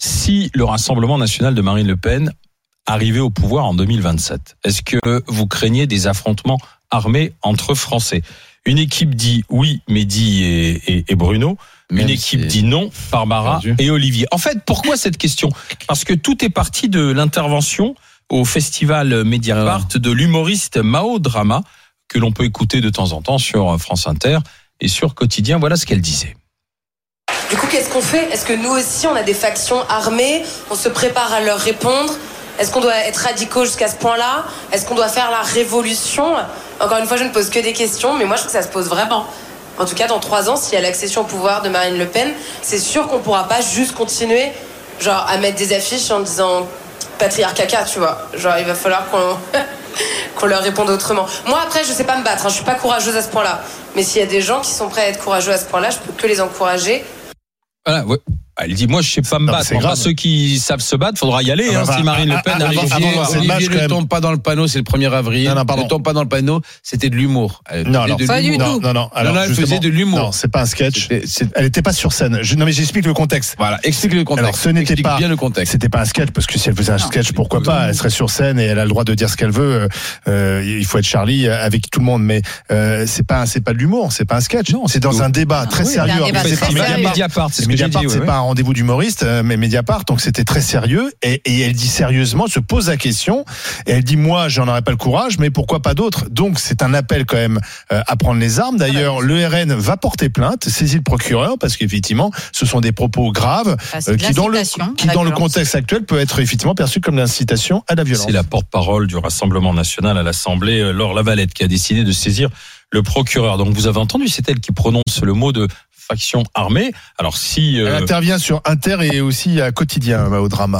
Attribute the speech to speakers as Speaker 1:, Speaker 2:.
Speaker 1: Si le Rassemblement national de Marine Le Pen arrivait au pouvoir en 2027, est-ce que vous craignez des affrontements armés entre Français? Une équipe dit oui, Mehdi et Bruno. Une équipe dit non, Barbara et Olivier. En fait, pourquoi cette question? Parce que tout est parti de l'intervention au festival Mediapart de l'humoriste Mao Drama, que l'on peut écouter de temps en temps sur France Inter et sur Quotidien. Voilà ce qu'elle disait.
Speaker 2: Du coup, qu'est-ce qu'on fait? Est-ce que nous aussi, on a des factions armées? On se prépare à leur répondre? Est-ce qu'on doit être radicaux jusqu'à ce point-là? Est-ce qu'on doit faire la révolution? Encore une fois, je ne pose que des questions, mais moi, je trouve que ça se pose vraiment. En tout cas, dans 3 ans, s'il y a l'accession au pouvoir de Marine Le Pen, c'est sûr qu'on ne pourra pas juste continuer genre, à mettre des affiches en disant patriarcat caca, tu vois. Genre, il va falloir qu'on leur réponde autrement. Moi, après, je ne sais pas me battre, hein, je ne suis pas courageuse à ce point-là. Mais s'il y a des gens qui sont prêts à être courageux à ce point-là, je peux que les encourager.
Speaker 1: Voilà, ouais. Elle dit, moi, je sais pas me battre. Enfin, ceux qui savent se battre, faudra y aller, si Marine Le Pen arrive.
Speaker 3: Olivier ne tombe pas dans le panneau, c'est le 1er avril. Ne tombe pas dans le panneau, c'était de l'humour.
Speaker 4: Non, alors,
Speaker 3: elle faisait de l'humour.
Speaker 4: Non, c'est pas un sketch. Elle n'était pas sur scène. Non, mais j'explique le contexte.
Speaker 3: Voilà, explique le contexte.
Speaker 4: Alors, ce n'était pas
Speaker 3: bien le contexte.
Speaker 4: C'était pas un sketch, parce que si elle faisait un sketch, pourquoi pas? Elle serait sur scène et elle a le droit de dire ce qu'elle veut. Il faut être Charlie avec tout le monde, mais c'est pas de l'humour, c'est pas un sketch. C'est dans un débat très sérieux.
Speaker 1: Mediapart, c'est ce que j'ai dit.
Speaker 4: C'est pas un rendez-vous d'humoriste, mais Mediapart, donc c'était très sérieux, et elle dit sérieusement, se pose la question, et elle dit, moi, j'en aurais pas le courage, mais pourquoi pas d'autres? Donc c'est un appel quand même à prendre les armes. D'ailleurs, le RN va porter plainte, saisir le procureur, parce qu'effectivement, ce sont des propos graves, qui dans le contexte actuel peut être effectivement perçu comme l'incitation à la violence.
Speaker 1: C'est la porte-parole du Rassemblement national à l'Assemblée, Laure Lavalette, qui a décidé de saisir le procureur. Donc vous avez entendu, c'est elle qui prononce le mot de faction armée. Alors si
Speaker 4: elle intervient sur Inter et aussi à Quotidien, Mao Drama.